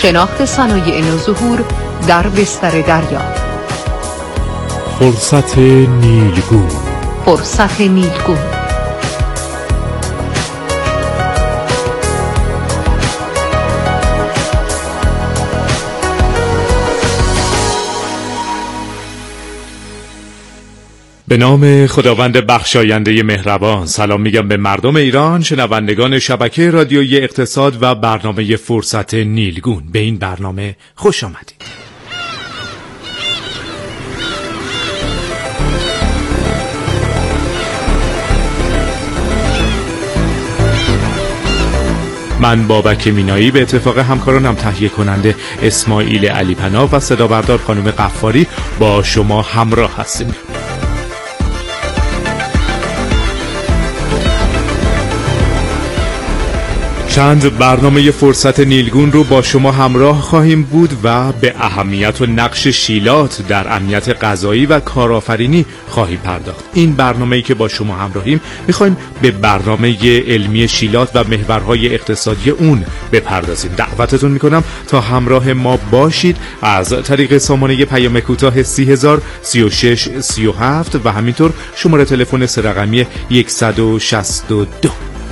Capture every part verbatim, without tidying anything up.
شناخت صنایع نوظهور در بستر دریا. فرصت نیلگون. فرصت نیلگون. به نام خداوند بخشاینده مهربان. سلام میگم به مردم ایران، شنوندگان شبکه رادیویی اقتصاد و برنامه فرصت نیلگون. به این برنامه خوش آمدید. من بابک مینایی به اتفاق همکارانم تهیه کننده اسماعیل علی پناه و صدا بردار خانم قفاری با شما همراه هستیم. چند برنامه فرصت نیلگون رو با شما همراه خواهیم بود و به اهمیت و نقش شیلات در امنیت غذایی و کارآفرینی خواهیم پرداخت. این برنامه‌ای که با شما همراهیم می‌خوایم به برنامه علمی شیلات و محورهای اقتصادی اون بپردازیم. دعوتتون می‌کنم تا همراه ما باشید از طریق سامانه پیام کوتاه سی هزار سی و شش سی و هفت و همینطور شماره تلفن سه رقمی صد و شصت و دو.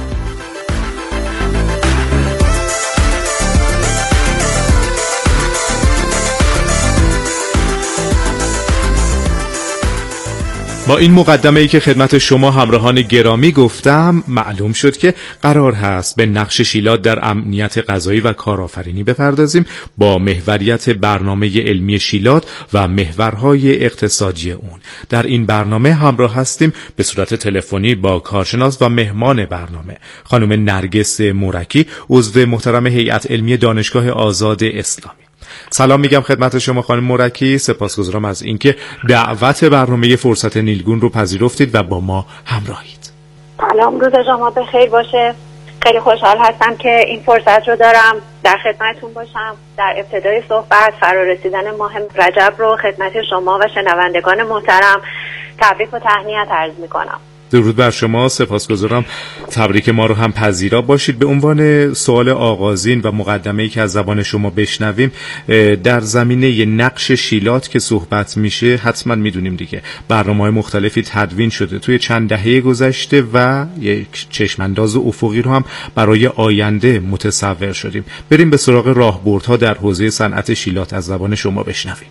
با این مقدمه‌ای که خدمت شما همراهان گرامی گفتم، معلوم شد که قرار هست به نقش شیلات در امنیت غذایی و کارآفرینی بپردازیم با محوریت برنامه علمی شیلات و محورهای اقتصادی اون. در این برنامه همراه هستیم به صورت تلفنی با کارشناس و مهمان برنامه خانم نرگس مورکی، عضو محترم هیئت علمی دانشگاه آزاد اسلامی. سلام میگم خدمت شما خانم مورکی، سپاسگزارم از اینکه دعوت برنامه فرصت نیلگون رو پذیرفتید و با ما همراهید. سلام، روز شما بخیر باشه. خیلی خوشحال هستم که این فرصت رو دارم در خدمتتون باشم. در ابتدای صحبت فرارسیدن ماه رجب رو خدمت شما و شنوندگان محترم تبریک و تهنیت عرض میکنم. درود بر شما، سپاسگزارم. تبریک ما رو هم پذیرا باشید. به عنوان سوال آغازین و مقدمه‌ای که از زبان شما بشنویم، در زمینه نقش شیلات که صحبت میشه، حتما میدونیم دیگه برنامه‌های مختلفی تدوین شده توی چند دهه گذشته و یک چشمانداز افقی رو هم برای آینده متصور شدیم. بریم به سراغ راهبردها در حوزه صنعت شیلات از زبان شما بشنویم.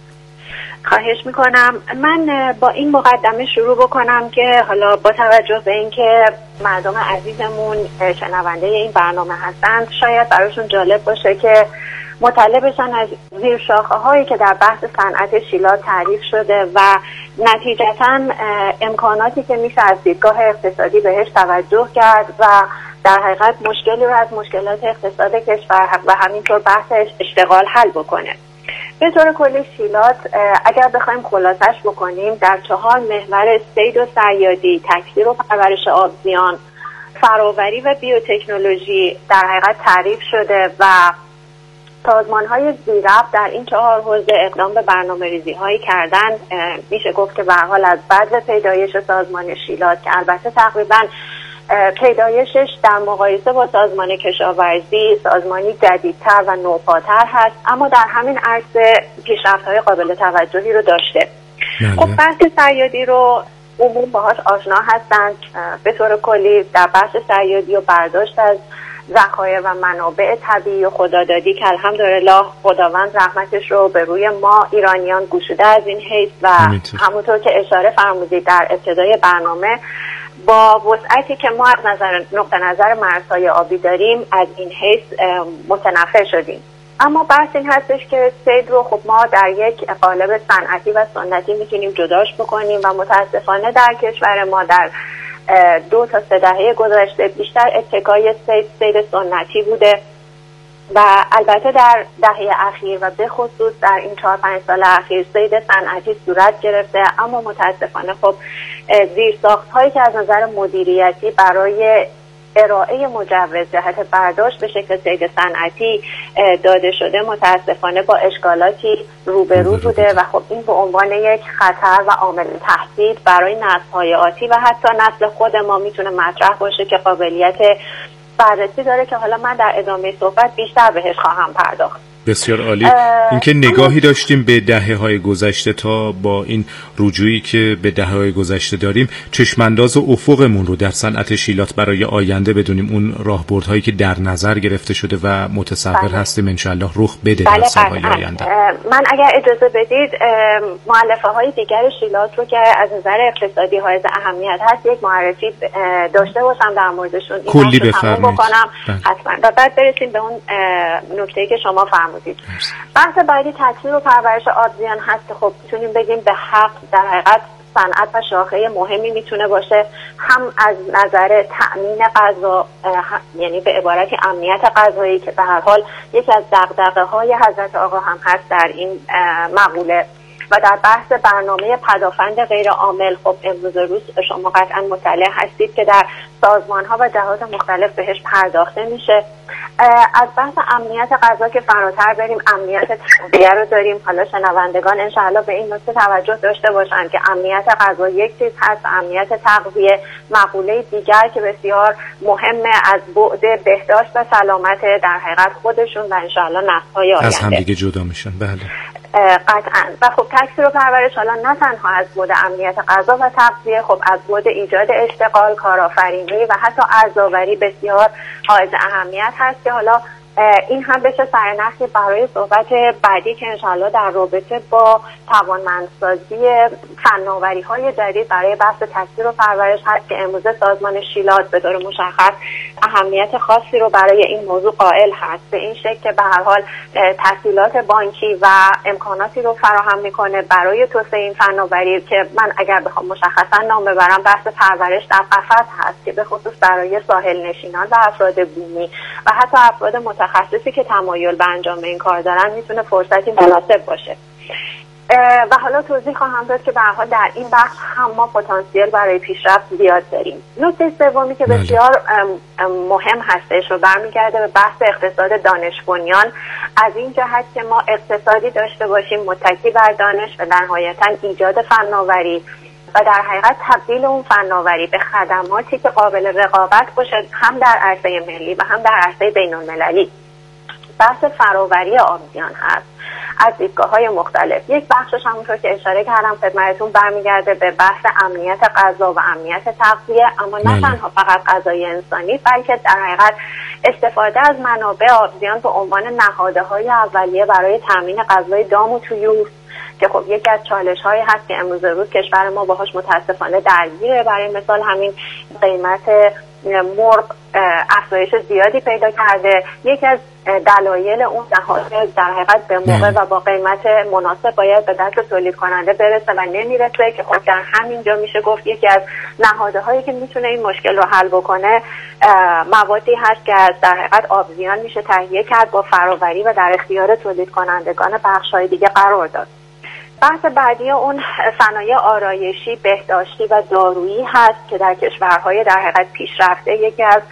خواهش میکنم. من با این مقدمه شروع بکنم که حالا با توجه به اینکه مردم عزیزمون شنونده این برنامه هستند، شاید براشون جالب باشه که مطلع بشن از زیر شاخه هایی که در بحث صنعت شیلات تعریف شده و نتیجتاً امکاناتی که میشه از دیدگاه اقتصادی بهش توجه کرد و در حقیقت مشکلی رو از مشکلات اقتصاد کشور و همینطور بحث اشتغال حل بکنه. به طور کلی شیلات اگر بخوایم خلاصش بکنیم در چهار محور صید و صیادی، تکثیر و پرورش آبزیان، فراوری و بیوتکنولوژی در حقیقت تعریف شده و سازمان‌های ذی‌ربط در این چهار حوزه اقدام به برنامه‌ریزی هایی کردن. میشه گفت که به هر حال از بعد پیدایش سازمان شیلات که البته تقریباً پیدایشش در مقایسه با سازمان کشاورزی سازمانی جدیدتر و نوپاتر هست، اما در همین عرصه پیشرفت‌های قابل توجهی رو داشته. خب بحث صیادی رو عموم باهاش آشنا هستند. به طور کلی در بحث صیادی و برداشت از ذخایر و منابع طبیعی و خدادادی که الحمدلله خداوند رحمتش رو به روی ما ایرانیان گشوده از این حیث و همونطور که اشاره فرمودید در ابتدای برنامه، با وسعتی که ما از نظر نقطه نظر مرزهای آبی داریم از این حیث متنفع شدیم. اما بحث این هستش که صید رو خب ما در یک قالب صنعتی و سنتی میتونیم جداش بکنیم و متاسفانه در کشور ما در دو تا سه دهه گذشته بیشتر اتکای صید صید سنتی بوده و البته در دهه اخیر و به خصوص در این چهار پنج سال اخیر صید صنعتی صورت گرفته، اما متاسفانه خب زیرساخت هایی که از نظر مدیریتی برای ارائه مجوز جهت برداشت به شکل صید صنعتی داده شده متاسفانه با اشکالاتی روبرو بوده و خب این به عنوان یک خطر و عامل تهدید برای نسل‌های آتی و حتی نسل خود ما میتونه مطرح باشه که قابلیت بررسی داره که حالا من در ادامه صحبت بیشتر بهش خواهم پرداخت. بسیار عالی. اینکه نگاهی داشتیم به دهه‌های گذشته تا با این رجوعی که به دهه‌های گذشته داریم چشمانداز و افقمون رو در صنعت شیلات برای آینده بدونیم، اون راهبردهایی که در نظر گرفته شده و متصور بله. هستیم انشالله رخ بده در سال‌های آینده. من اگر اجازه بدید مؤلفه‌های دیگر شیلات رو که از نظر اقتصادی حائز اهمیت هست یک معرفی داشته باشم در موردشون، کلی بفرمایید حتما، و بعد برسیم به اون نکته‌ای که شما فرمودید. بحث بعدی تکثیر و پرورش آبزیان هست که خب میتونیم بگیم به حق در حقیقت صنعت و شاخه مهمی میتونه باشه، هم از نظر تأمین غذا، یعنی به عبارتی امنیت غذایی که به هر حال یکی از دغدغه‌های حضرت آقا هم هست در این مقوله، و در بحث برنامه پدافند غیر عامل، خب امروز روز شما قطعا مطلع هستید که در سازمان‌ها و جهات مختلف بهش پرداخته میشه. از بحث امنیت غذا که فراتر بریم، امنیت تغذیه رو داریم. حالا شنوندگان انشاءالله به این نکته توجه داشته باشن که امنیت غذا یک چیز هست، امنیت تغذیه مقوله دیگر که بسیار مهمه از بعد بهداشت و سلامت در حقیقت خودشون و انشاءالله نسل‌های آینده. از هم دیگه جدا میشن. بله قطعا. و خب تکثیر و پرورش حالا نه تنها از بعد امنیت غذا و تغذیه، خب از بعد ایجاد اشتغال، کارآفرینی و حتی ارزآوری بسیار حائز اهمیت هست که حالا این هم بشه سرنخی برای صحبت بعدی که انشاءالله در رابطه با توانمندسازی فناوری‌های جدید برای بحث تکثیر و پرورش هست که امروز سازمان شیلات به طور مشخص اهمیت خاصی رو برای این موضوع قائل هست، به این شکل که به هر حال تسهیلات بانکی و امکاناتی رو فراهم میکنه برای توسعه این فناوری که من اگر بخوام مشخصا نام ببرم بحث پرورش در قفس هست که به خصوص برای ساحل نشینان و افراد بومی و حتی افراد متخصصی که تمایل به انجام این کار دارن میتونه فرصتی مناسب باشه. و حالا توضیح خواهم داد که به هر حال در این بحث هم ما پتانسیل برای پیشرفت زیاد داریم. نکته سومی که بسیار مهم هستش و برمیگرده به بحث اقتصاد دانش بنیان، از این جهت که ما اقتصادی داشته باشیم متکی بر دانش و در نهایتاً ایجاد فناوری و در حقیقت تبدیل اون فناوری به خدماتی که قابل رقابت باشه، هم در عرصه ملی و هم در عرصه بین‌المللی. بحث فراوری آبزیان هست از دیدگاه‌های مختلف. یک بخشش همونطور که اشاره کردم خدمتتون برمیگرده به بحث امنیت غذا و امنیت تغذیه، اما نه تنها فقط غذای انسانی بلکه در حقیقت استفاده از منابع آبزیان به عنوان نهادهای اولیه برای تامین غذای دام و طیور که خب یکی از چالش‌هایی هست که امروز روز کشور ما باهاش متاسفانه درگیره. برای مثال همین قیمت مرغ افزایش زیادی پیدا کرده. یکی از دلایل اون نهاد در حقیقت به موقع و با قیمت مناسب باید به دست تولید کننده برسه و نمیرسه که خب در همینجا میشه گفت یکی از نهادهایی که میتونه این مشکل رو حل بکنه موادی هست که از در حقیقت آبزیان میشه تهیه کرد با فراوری و در اختیار تولید کنندگان بخش‌های دیگه قرار داد. بحث بعدی اون صنایع آرایشی، بهداشتی و دارویی هست که در کشورهای در حقیقت پیشرفته یکی از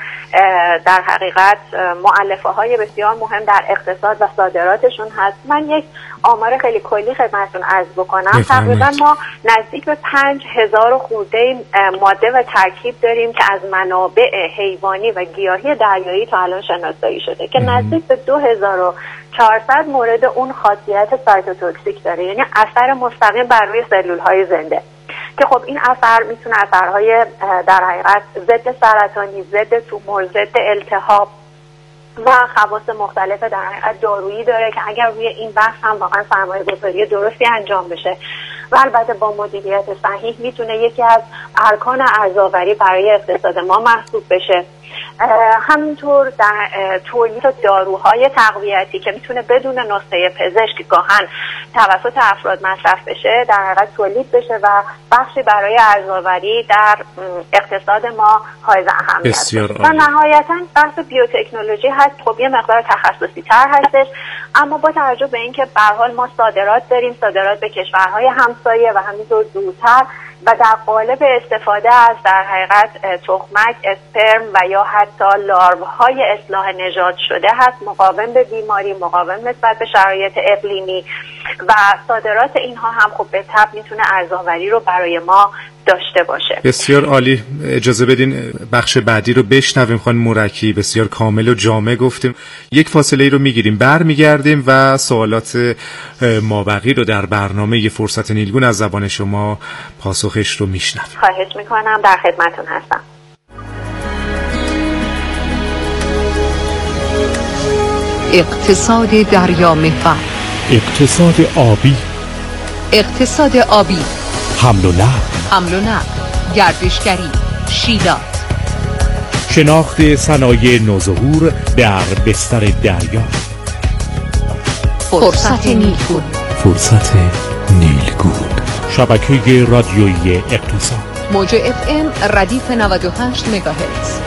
در حقیقت مؤلفه‌های بسیار مهم در اقتصاد و صادراتشون هست. من یک آمار خیلی کلی خدمتتون عرض بکنم. تقریبا ما نزدیک به پنج هزار خورده ماده و ترکیب داریم که از منابع حیوانی و گیاهی دریایی تا الان شناسایی شده که نزدیک به دو هزار و چهارصد مورد اون خاصیت سایتوتوکسیک داره، یعنی اثر مستقیم بر روی سلول‌های زنده که خب این اثر میتونه اثرهای در حقیقت ضد سرطانی، ضد تومور، ضد التهاب و خواص مختلف در حقیقت دارویی داره که اگر روی این بحث هم واقعا سرمایه گذاری درستی انجام بشه و البته با مدیریت صحیح میتونه یکی از ارکان ارزآوری برای اقتصاد ما محسوب بشه. همینطور در تولید داروهای تقویتی که میتونه بدون نسخه پزشک گاهن توسط افراد مصرف بشه در حقیقت تولید بشه و بخشی برای ارزآوری در اقتصاد ما حائز اهمیت و نهایتا بحث بیوتکنولوژی هست. خب یه مقدار تخصصی تر هستش، اما با توجه به اینکه به هر حال ما صادرات داریم، صادرات به کشورهای همسایه و همینطور دورتر و در قالب استفاده از در حقیقت تخمک، اسپرم و یا حتی لاروهای اصلاح نژاد شده هست، مقاوم به بیماری، مقاوم نسبت به شرایط اقلیمی و صادرات اینها هم خب به طبع میتونه ارزآوری رو برای ما داشته باشه. بسیار عالی. اجازه بدین بخش بعدی رو بشنویم. خانم مورکی بسیار کامل و جامع گفتیم. یک فاصله ای رو میگیریم، برمیگردیم و سوالات مابقی رو در برنامه فرصت نیلگون از زبان شما پاسخش رو میشنویم. خواهش میکنم، در خدمتون هستم. اقتصاد دریا محور، اقتصاد آبی، اقتصاد آبی، حمل و نقل، حمل و نقل، گردشگری، شیلات، شناخت صنایع نوظهور در بستر دریا. فرصت نیلگون، فرصت نیلگون، شبکه رادیویی اقتصاد، موج اف ام ردیف نود و هشت مگاهرتز.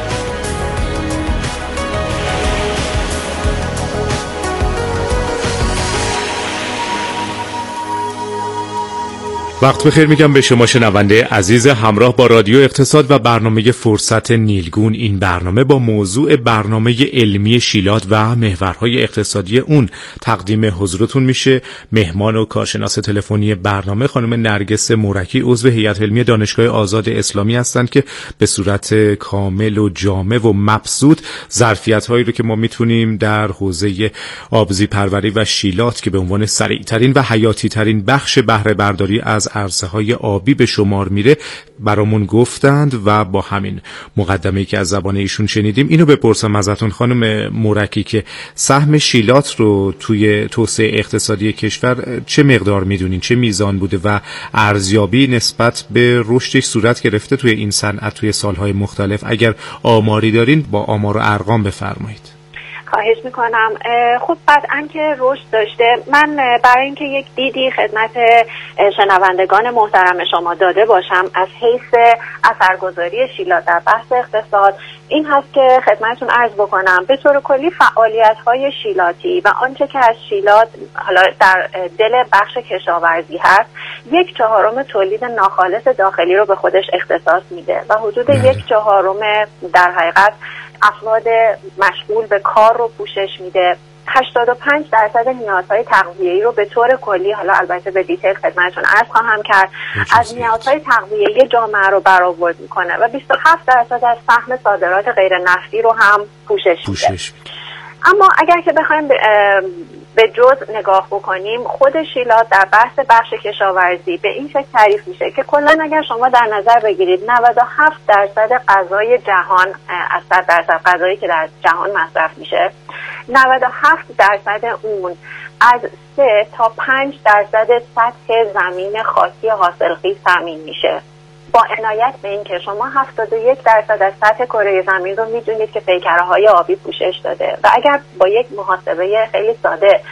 وقت بخیر میگم به شما شنونده عزیز همراه با رادیو اقتصاد و برنامه فرصت نیلگون. این برنامه با موضوع برنامه علمی شیلات و محورهای اقتصادی اون تقدیم حضورتون میشه. مهمان و کارشناس تلفنی برنامه خانم نرگس مورکی، عضو هیئت علمی دانشگاه آزاد اسلامی هستند که به صورت کامل و جامع و مبسوط ظرفیت‌هایی رو که ما میتونیم در حوزه آبزی پروری و شیلات که به عنوان سریع‌ترین و حیاتی‌ترین بخش بهره برداری از عرصه‌های آبی به شمار میره برامون گفتند و با همین مقدمه‌ای که از زبان ایشون شنیدیم اینو بپرسم ازتون خانم مورکی که سهم شیلات رو توی توسعه اقتصادی کشور چه مقدار میدونین، چه میزان بوده و ارزیابی نسبت به رشدش صورت گرفته توی این صنعت توی سالهای مختلف؟ اگر آماری دارین با آمار و ارقام بفرمایید. خواهش میکنم. خب قطعاً که رشد داشته. من برای اینکه یک دیدی خدمت شنوندگان محترم شما داده باشم از حیث اثرگذاری شیلات در بحث اقتصاد، این هست که خدمتتون عرض بکنم به طور کلی فعالیت‌های شیلاتی و آنچه که از شیلات حالا در دل بخش کشاورزی هست یک چهارم تولید ناخالص داخلی رو به خودش اختصاص میده و حدود یک چهارم در حقیقت افراد مشغول به کار رو پوشش میده. هشتاد و پنج درصد نیازهای تغذیه‌ای رو به طور کلی، حالا البته به دیتیل خدمتتون عرض خواهم کرد، از نیازهای تغذیه‌ای جامعه رو برآورد میکنه و بیست و هفت درصد از سهم صادرات غیر نفتی رو هم پوشش میده. اما اگر که بخوایم به جز نگاه بکنیم، خود شیلات در بحث بخش کشاورزی به این شکل تعریف میشه که کلا اگر شما در نظر بگیرید نود و هفت درصد غذای جهان از صد درصد غذایی که در جهان مصرف میشه، نود و هفت درصد اون از سه تا پنج درصد سطح زمین خاکی حاصلخیز تامین میشه. با عنایت به این که شما هفتاد و یک درصد از سطح کره زمین رو میدونید که پیکره‌های آبی پوشش داده و اگر با یک محاسبه خیلی ساده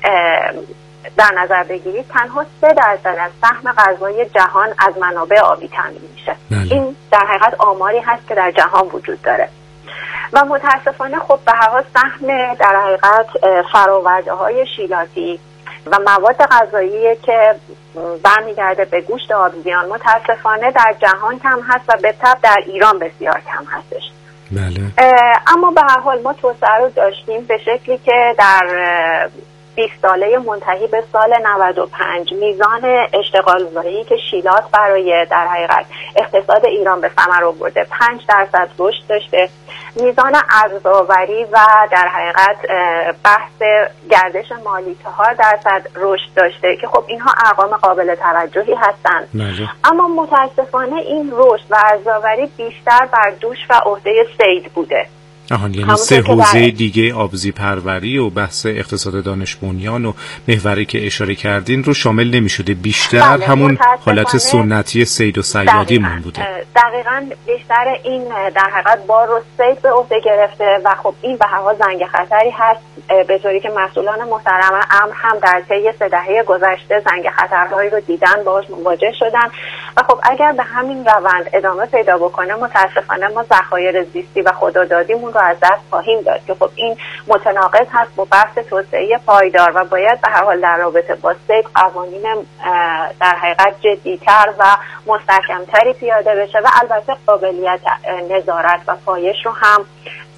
در نظر بگیرید تنها سه درصد از سهم غذای جهان از منابع آبی تامین میشه. بله. این در حقیقت آماری هست که در جهان وجود داره و متاسفانه خب به هر حال سهم در حقیقت فرآورده‌های شیلاتی و مواد غذایی که برمیگرده به گوشت آبزیان متاسفانه در جهان کم هست و به تبع در ایران بسیار کم هستش. بله. اما به هر حال ما توسعه رو داشتیم به شکلی که در بیست ساله منتهی به سال نود و پنج میزان اشتغال زایی که شیلات برای در حقیقت اقتصاد ایران به ثمر آورده پنج درصد رشد داشته. میزان ارزآوری و در حقیقت بحث گردش مالی چهار درصد رشد داشته که خب اینها ارقام قابل توجهی هستند. اما متاسفانه این رشد و ارزآوری بیشتر بر دوش و عهده صید بوده. آهان، یعنی سه حوزه دیگه آبزی پروری و بحث اقتصاد دانش بنیان و محوری که اشاره کردین رو شامل نمی شده، بیشتر بله، همون حالت سنتی صید و صیادی من بوده. دقیقاً بیشتر این در حقیقت بار رو صید به عهده گرفته و خب این به هر حال زنگ خطری هست به طوری که مسئولان محترم امر هم در طی سه دهه گذشته زنگ خطرهایی رو دیدن، باهاش مواجه شدن و خب اگر به همین روند ادامه پیدا بکنه متاسفانه ما ذخایر زیستی و خودآزادیمون رو از دست خواهیم داد که خب این متناقض هست با بحث توسعه پایدار و باید به هر حال در رابطه با صید قوانین در حقیقت جدی‌تر و مستحکم‌تری پیاده بشه و البته قابلیت نظارت و پایش رو هم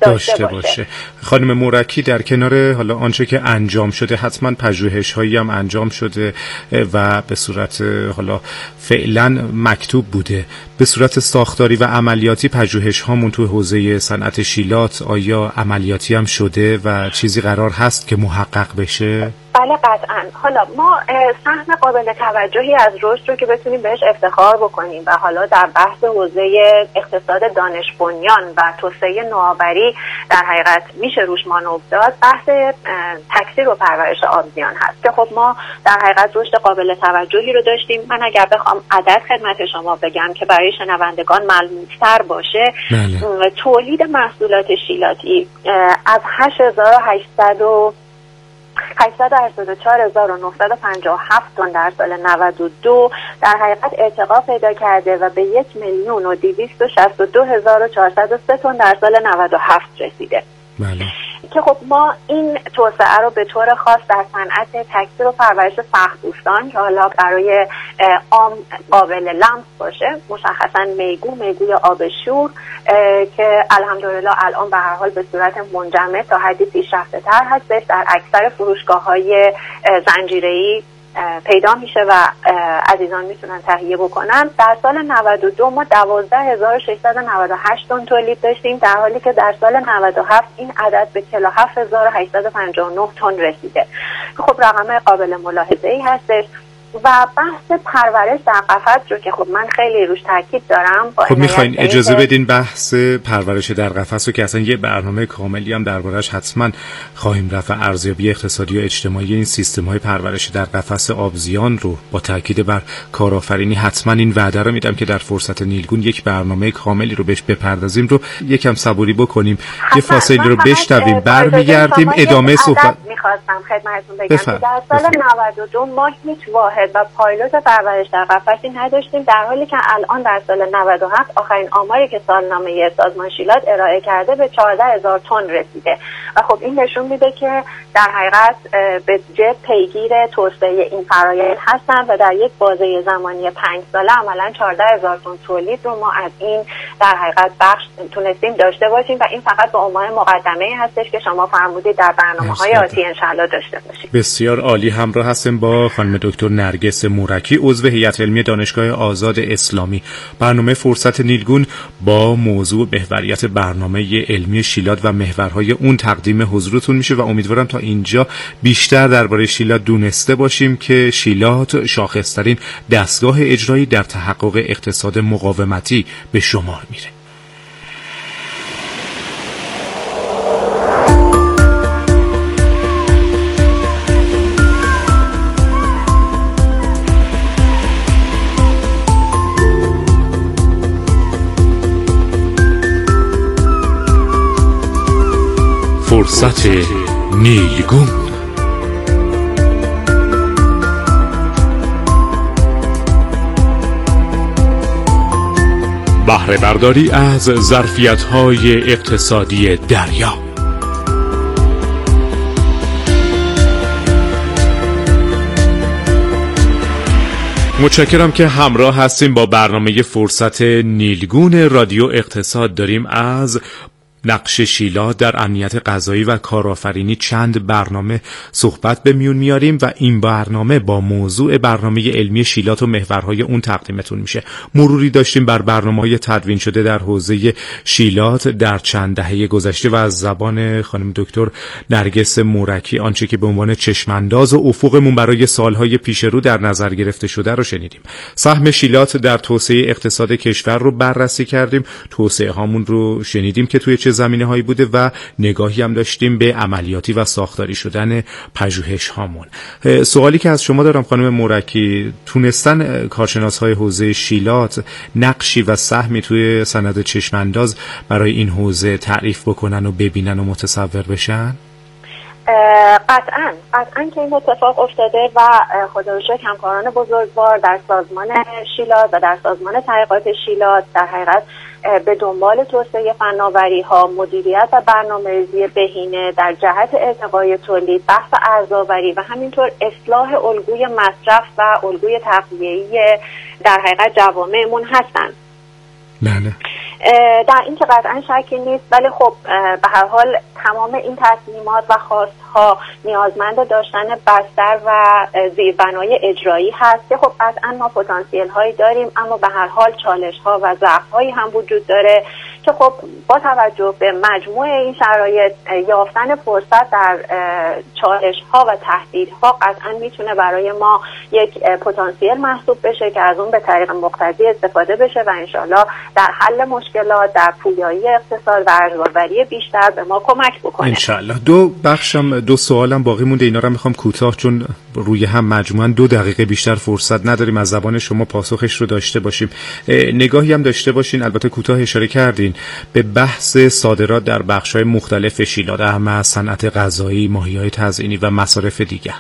داشته باشه. باشه. خانم مورکی، در کنار حالا آنچه که انجام شده حتما پژوهش‌هایی هم انجام شده و به صورت حالا فعلا مکتوب بوده، به صورت ساختاری و عملیاتی پژوهش‌هامون تو حوزه صنعت شیلات آیا عملیاتی هم شده و چیزی قرار هست که محقق بشه؟ بله قطعاً. حالا ما سهم قابل توجهی از رشد رو که بتونیم بهش افتخار بکنیم و حالا در بحث حوزه اقتصاد دانش بنیان و توسعه نوآوری در حقیقت میشه روش مانور داد، بحث تکثیر و پرورش آبزیان هست که خب ما در حقیقت رشد قابل توجهی رو داشتیم. من اگر بخوام عدد خدمت شما بگم که برای شنوندگان ملموس‌تر باشه، بله. تولید محصولات شیلاتی از هشت هزار و هشتصد و هشتصد و هشتاد و چهار هزار و نهصد و پنجاه و هفت تن در سال نود و دو در حقیقت ارتقا پیدا کرده و به یک میلیون و دویست و شصت و دو هزار و چهارصد و سه تن در سال نود و هفت رسیده. بله. که خب ما این توسعه رو به طور خاص در صنعت تکثیر و پرورش فخربوستان که حالا برای عام قابل لمس باشه، مشخصا میگو میگوی آبشور که الحمدلله الان به هر حال به صورت منجمد تا حدی پیشرفته تر هستش، در اکثر فروشگاه‌های زنجیره‌ای پیدا میشه و عزیزان میتونن تهیه بکنن. در سال نود و دو ما دوازده هزار و ششصد و نود و هشت تن تولید داشتیم، در حالی که در سال نود و هفت این عدد به چهل و هفت هزار و هشتصد و پنجاه و نه تن رسیده. خب رقم قابل ملاحظه‌ای هستش. و بحث پرورش در قفس رو که خب من خیلی روش تاکید دارم. خب میخواین اجازه بدین بحث پرورش در قفس رو که اصلا یه برنامه کاملی هم دربارش حتما خواهیم رفت، ارزیابی اقتصادی و اجتماعی این سیستم‌های پرورش در قفس آبزیان رو با تاکید بر کارآفرینی حتما این وعده رو میدم که در فرصت نیلگون یک برنامه کاملی رو بهش بپردازیم، رو یکم صبوری بکنیم، یه فاصله رو بشنویم، برمیگردیم ادامه صحبت. میخواستم خدمتتون بگم که در سال نود و دو ما هیچ واحد و پایلوت پرورش در قفسی نداشتیم، در حالی که الان در سال نود و هفت آخرین آماری که سالنامه سازمان شیلات ارائه کرده به چهارده هزار تن رسیده و خب این نشون میده که در حقیقت به جد پیگیر توسعه این فرآیند هستن و در یک بازه زمانی پنج ساله عملاً چهارده هزار تن تولید رو ما از این در حقیقت بخش تونستیم داشته باشیم و این فقط به عنوان مقدمه هستش که شما فرمودید در برنامه‌های آتی ان شاءالله داشته باشیم. بسیار عالی. همراه هستیم با خانم دکتر نرگس مورکی، عضو هیئت علمی دانشگاه آزاد اسلامی. برنامه فرصت نیلگون با موضوع محوریت برنامه علمی شیلات و محورهای اون تقدیم حضورتون میشه و امیدوارم تا اینجا بیشتر درباره شیلات دونسته باشیم که شیلات شاخصترین دستگاه اجرایی در تحقق اقتصاد مقاومتی به شمار میره. فرصت نیلگون. بهره برداری از ظرفیت‌های اقتصادی دریا. متشکرم که همراه هستیم با برنامه فرصت نیلگون رادیو اقتصاد. داریم از نقش شیلات در امنیت غذایی و کارآفرینی چند برنامه صحبت به میون میاریم و این برنامه با موضوع برنامه علمی شیلات و محورهای اون تقدیمتون میشه. مروری داشتیم بر برنامه‌های تدوین شده در حوزه شیلات در چند دهه گذشته و از زبان خانم دکتر نرگس مورکی آنچه که به عنوان چشمانداز و افقمون برای سالهای پیش رو در نظر گرفته شده رو شنیدیم. سهم شیلات در توسعه اقتصاد کشور رو بررسی کردیم، توسعه هامون رو شنیدیم که توی چه زمینه هایی بوده و نگاهی هم داشتیم به عملیاتی و ساختاری شدن پژوهش هامون. سوالی که از شما دارم خانم مورکی، تونستن کارشناس های حوزه شیلات نقشی و سهمی توی سند چشمانداز برای این حوزه تعریف بکنن و ببینن و متصور بشن؟ قطعاً قطعاً که این اتفاق افتاده و خدا رو شکر همکاران بزرگوار در سازمان شیلات و در سازمان تحقیقات شیلات در حقیقت به دنبال توسعه فناوری‌ها، مدیریت و برنامه‌ریزی بهینه در جهت ارتقای تولید، بحث ارزآوری و همینطور اصلاح الگوی مصرف و الگوی تغذیه‌ای در حقیقت جوامعمون هستند. بله. در این که قطعا شکی نیست، ولی خب به هر حال تمام این تصمیمات و خواستها نیازمند داشتن بستر و زیربنای اجرایی هست که خب قطعا ما پتانسیل هایی داریم، اما به هر حال چالش ها و ضعف هایی هم وجود داره که خب با توجه به مجموع این شرایط یافتن فرصت در چالش ها و تهدیدها قطعا میتونه برای ما یک پتانسیل محسوب بشه که از اون به طریق مقتضی استفاده بشه و انشالله در حل مشکلات، در پویایی اقتصاد و ارزآوری بیشتر به ما کمک بکنه انشالله. دو بخشم دو سوالم باقی مونده، اینا رو میخوام کوتاه چون روی هم مجموعاً دو دقیقه بیشتر فرصت نداریم از زبان شما پاسخش رو داشته باشیم. نگاهی هم داشته باشین، البته کوتاه اشاره کردین به بحث صادرات در بخش‌های مختلف شیلات، اهم صنعت غذایی، ماهی‌های تزیینی و مصارف دیگر.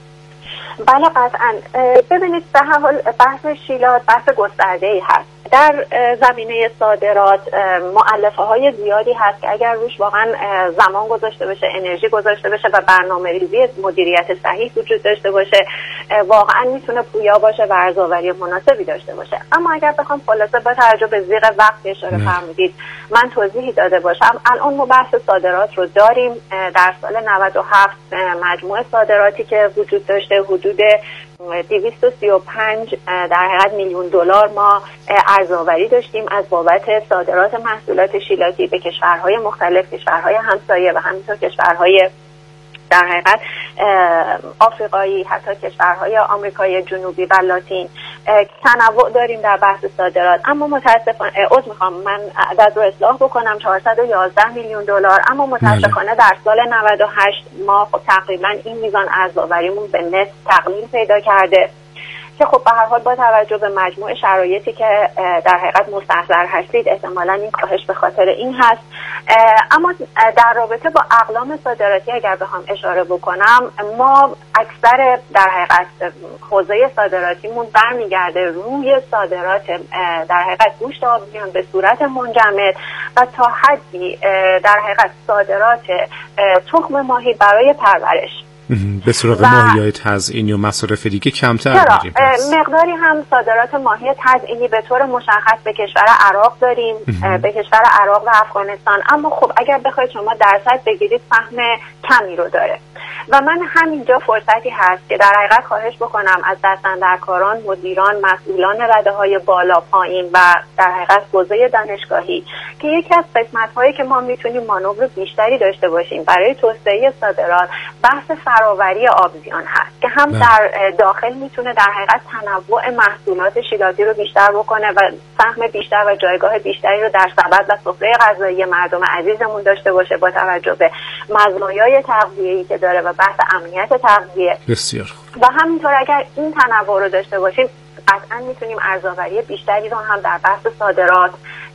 بله قطعاً. ببینید به هر حال بحث شیلات بحث گسترده‌ای هست. در زمینه صادرات مؤلفه های زیادی هست که اگر روش واقعا زمان گذاشته بشه، انرژی گذاشته بشه و برنامه ریزی مدیریت صحیح وجود داشته باشه، واقعا میتونه پویا باشه و ارزآوری مناسبی داشته باشه. اما اگر بخوام خلاصه با توجه به زیغ وقت اشاره فرمودید من توضیحی داده باشم، الان ما بحث صادرات رو داریم. در سال نود و هفت مجموع صادراتی که وجود داشته حدود دویست و سی و پنج در حقیقت میلیون دلار ما ارزآوری داشتیم از بابت صادرات محصولات شیلاتی به کشورهای مختلف، کشورهای همسایه و همینطور کشورهای در حقیقت آفریقایی، حتی کشورهای آمریکای جنوبی و لاتین. تنوع داریم در بحث صادرات، اما متاسفانه عذر میخوام من عدد رو اصلاح بکنم، چهارصد و یازده میلیون دلار، اما متاسفانه در سال نود و هشت ما خب تقریبا این میزان ارزآوریمون به نصف تقلیل پیدا کرده که خب به هر حال با توجه به مجموع شرایطی که در حقیقت مستحضر هستید احتمالاً این کاهش به خاطر این هست. اما در رابطه با اقلام صادراتی اگر بخوام اشاره بکنم، ما اکثر در حقیقت حوزه صادراتیمون برمیگرده روی صادرات در حقیقت گوشت آبزیان به صورت منجمد و تا حدی در حقیقت صادرات تخم ماهی برای پرورش به سراغ ماهی‌های تزیینی و مصارف دیگه کمتر می‌ریم. مقداری هم صادرات ماهی تزیینی به طور مشخص به کشور عراق داریم، به کشور عراق و افغانستان، اما خب اگر بخواید شما درصد بگیرید فهم کمی رو داره و من همینجا فرصتی هست که در حقیقت خواهش بکنم از دستاندرکاران، مدیران، مسئولان رده‌های بالا پایین و در حقیقت حوزه دانشگاهی که یکی از قسمت‌هایی که ما میتونیم مانور بیشتری داشته باشیم برای توسعه صادرات بحث فراوری آبزیان هست که هم در داخل میتونه در حقیقت تنوع محصولات شیلاتی رو بیشتر بکنه و سهم بیشتر و جایگاه بیشتری رو در سبد و سفره غذایی مردم عزیزمون داشته باشه با توجه به مزایای تغذیه‌ای که داره و بحث امنیت تغذیه. بسیار و همینطور اگر این تنوع رو داشته باشیم قطعا میتونیم ارزآوری بیشتری رو هم در بحث صادرات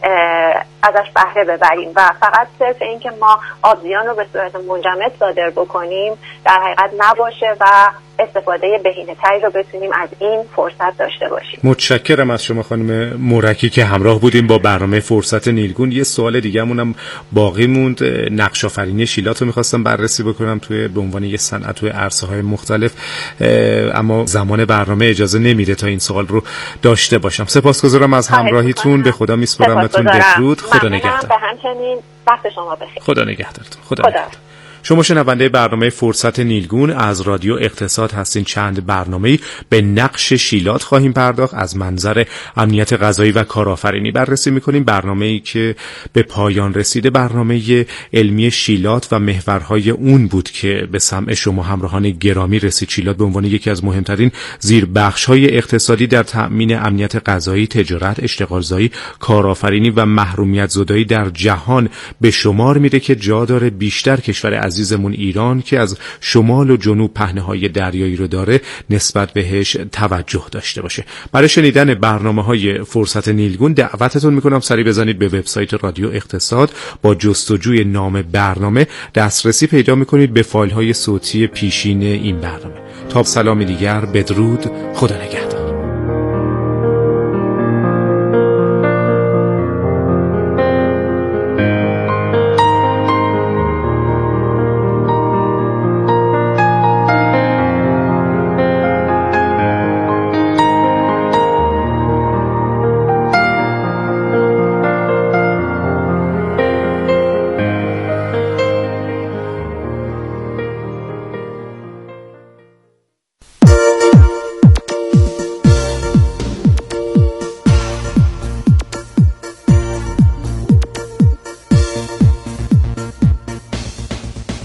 ازش بهره ببریم و فقط صرف این که ما آبزیان رو به صورت منجمد صادر بکنیم در حقیقت نباشه و استفاده بهینه‌تری رو بتونیم از این فرصت داشته باشیم. متشکرم از شما خانم مورکی که همراه بودیم با برنامه فرصت نیلگون. یه سوال دیگه‌مونم باقی موند، نقش آفرینی شیلات رو می‌خواستم بررسی بکنم توی به عنوان یه صنعت توی عرصه‌های مختلف، اما زمان برنامه اجازه نمیده تا این سوال رو داشته باشم. سپاسگزارم از همراهیتون، به خدا میسپارمتون. بدرود، خدا نگهدار. به همچنین وقت شما بخیر. خدا نگهدارتون. خدا, خدا. نگهدار. شما شنونده برنامه فرصت نیلگون از رادیو اقتصاد هستین. چند برنامه‌ای به نقش شیلات خواهیم پرداخت، از منظر امنیت غذایی و کارآفرینی بررسی می‌کنیم. برنامه‌ای که به پایان رسیده برنامه علمی شیلات و محورهای اون بود که به سمع شما همراهان گرامی رسید. شیلات به عنوان یکی از مهمترین زیربخش‌های اقتصادی در تأمین امنیت غذایی، تجارت، اشتغالزایی، کارآفرینی و محرومیت زدایی در جهان به شمار میره که جا داره بیشتر کشور عزیزمون ایران که از شمال و جنوب پهنه‌های دریایی رو داره نسبت بهش توجه داشته باشه. برای شنیدن برنامه‌های فرصت نیلگون دعوتتون میکنم سری بزنید به وبسایت رادیو اقتصاد. با جستجوی نام برنامه دسترسی پیدا میکنید به فایل‌های صوتی پیشین این برنامه. تا سلامی دیگر، بدرود، خدا نگهدار.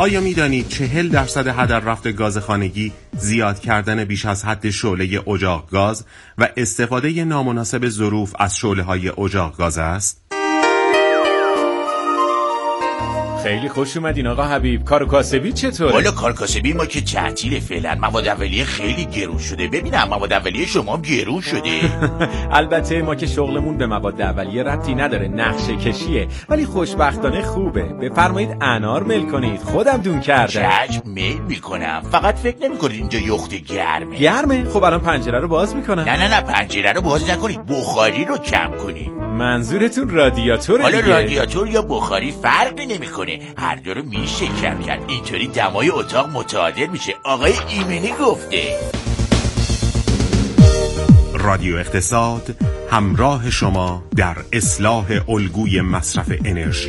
آیا می‌دانید چهل درصد هدر رفت گاز خانگی زیاد کردن بیش از حد شعله اجاق گاز و استفاده نامناسب ظروف از شعله‌های اجاق گاز است؟ خیلی خوش اومدین آقا حبیب. کار و کاسبی چطوره؟ والا کار کاسبی ما که تعطیل فعلا. مواد اولیه خیلی گرون شده. ببینم مواد اولیه شما گرون شده. البته ما که شغلمون به مواد اولیه ربطی نداره، نقشه کشیه، ولی خوشبختانه خوبه. بفرمایید انار میل کنید، خودم دون کردم. چشم میل میکنم. فقط فکر نمیکنید اینجا یخت گرمه؟ گرمه؟ خب الان پنجره رو باز میکنم. نه نه نه پنجره رو باز نکنید، بخاری رو کم کنید. منظورتون رادیاتوره؟ حالا دیگه رادیاتور یا بخاری فرقی نمیکنه، هر دو رو میشه کم کرد. اینطوری دمای اتاق متعادل میشه. آقای ایمنی گفته. رادیو اقتصاد همراه شما در اصلاح الگوی مصرف انرژی.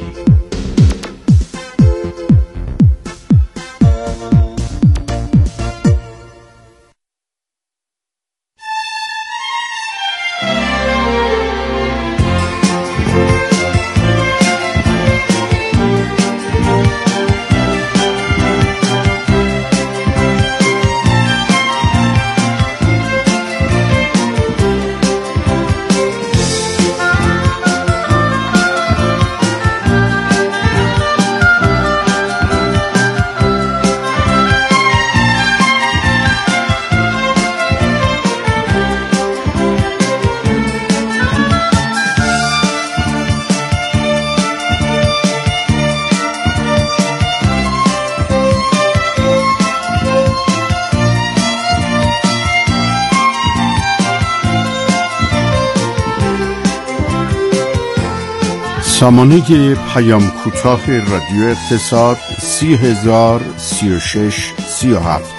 سامانه پیام کوتاه رادیو اقتصاد سی هزار سی و شش سی و هفت.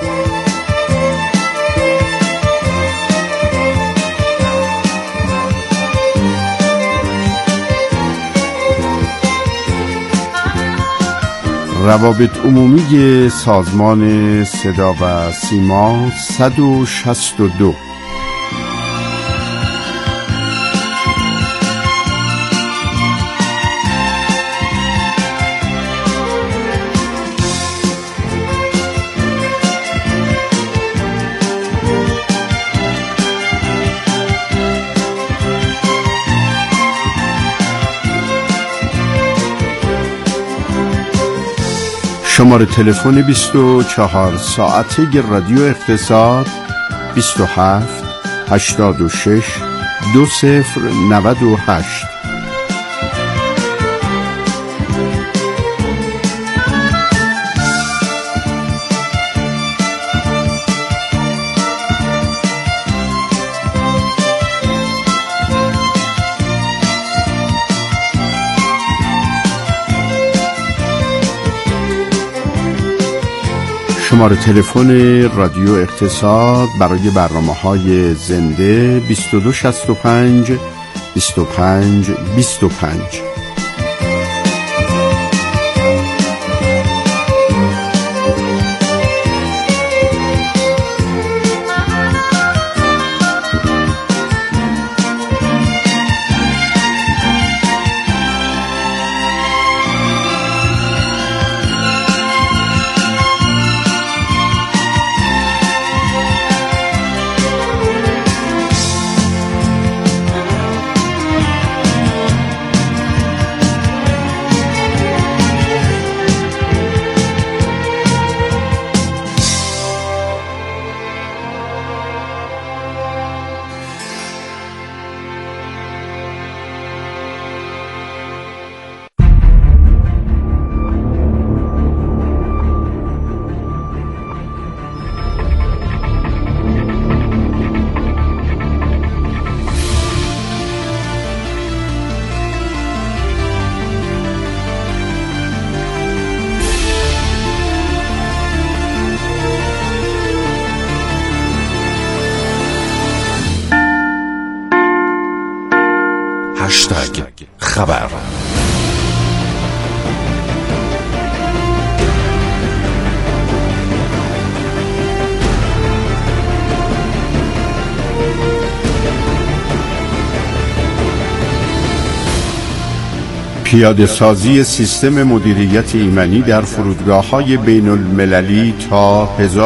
روابط عمومی سازمان صدا و سیما صد و شصت و دو. شماره تلفن بیست و چهار ساعته رادیو اقتصاد بیست و هفت هشتاد و شش دو صفر نود و هشت. شماره تلفن رادیو اقتصاد برای برنامه‌های زنده بیست و دو شصت و پنج بیست و پنج بیست و پنج. هشتگ خبر. پیاده سازی سیستم مدیریت ایمنی در فرودگاه‌های بین المللی تا